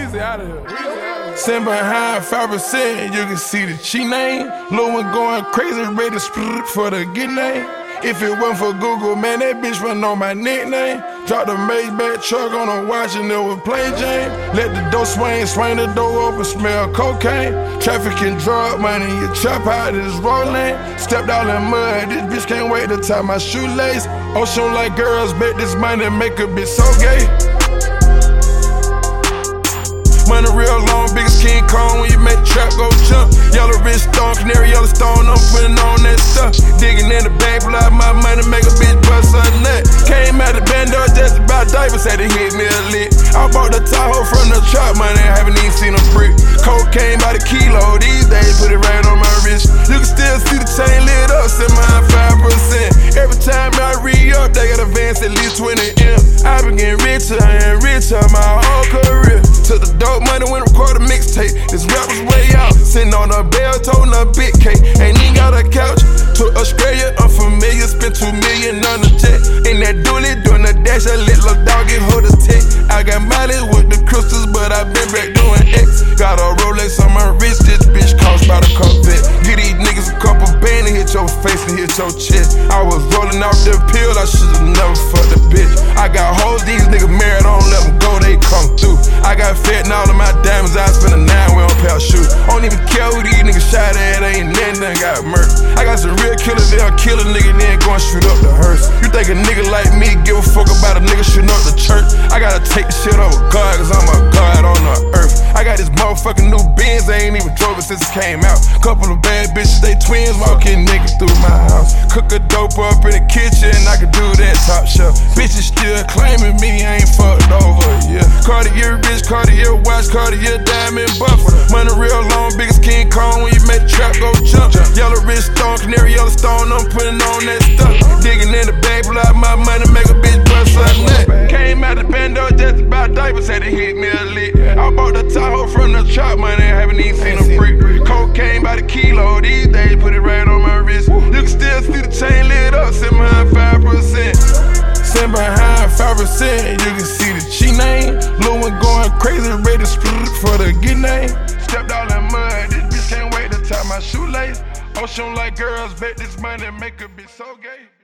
Weezy out of here. Sitting behind 5%, you can see the cheat name. Lil' one going crazy, ready to split for the get name. If it wasn't for Google, man, that bitch wouldn't know my nickname. Dropped the Maybach truck on a watch and it was plain Jane. Let the door swing the door open, smell cocaine. Trafficking drug money, you chop out this rolling. Stepped out in mud, this bitch can't wait to tie my shoelace. Ocean like girls, bet this money make a bitch so gay. Money real long, biggest King Kong when you make the trap go jump. Yellow wrist stone, canary yellow stone, I'm putting on that stuff. Digging in the bank, pull out my money, make a bitch bust a nut. Came out the bando just about diapers, had to hit me a lick. I bought the Tahoe from the trap money, haven't even seen a brick. Cocaine by the kilo, these days put it right on my wrist. You can still see the chain lit up, set mine 5%. Every time I re-up, they got advance at least 20 M. I been getting richer and richer my whole career. Took the dope money when I recorded a mixtape. This rap was way out. Sitting on a bell, toting a big cake. Ain't even got a couch. To Australia, unfamiliar. Spent $2 million on the jet. In that dually, doing the dash. I let little dog get hold of tech. I got mileage with the crystals, but I been back doing X. Got a Rolex on my wrist. This bitch cost by the Corvette. Get these niggas a couple bands and hit your face and hit your chest. I was rolling off the pill. I should've never fucked the bitch. I got hoes, these niggas married. I don't let them go, they come through. I got fat and all of my diamonds, I spend a 9 we on pair of shoes. Don't even care who these niggas shot at, ain't nothing got murked. I got some real killers, they'll kill a nigga, then go and shoot up the hearse. You think a nigga like me give a fuck about a nigga shooting up the church? I gotta take the shit over God, cause I'm a god on the earth. I got this motherfucking new Benz, I ain't even drove it since it came out. Couple of bad bitches, they twins, walking niggas through my house. Cook a dope up in the kitchen, I can do that top shelf. Bitches still claiming me, I ain't fucked over, yeah. Cartier wrist, Cartier watch, Cartier diamond buffer. Money real long, biggest King Kong when you make the trap go jump. Yellow wrist stone, canary yellow stone, I'm putting on that stuff. Digging in the bank, pull out my money, make a bitch bust a nut. Came out the bando just about diapers, had to hit me a lick. I bought the Tahoe from the trap money, haven't even seen a brick. Cocaine by the kilo, these days put it right on my wrist. You can still see the chain lit up, sitting behind 5%. Sitting behind 5%, you can see the cheat name. Lil' one going crazy, ready to split for the get name. Stepped out in mud, this bitch can't wait to tie my shoelace. Ocean like girls, bet this money make a bitch so gay.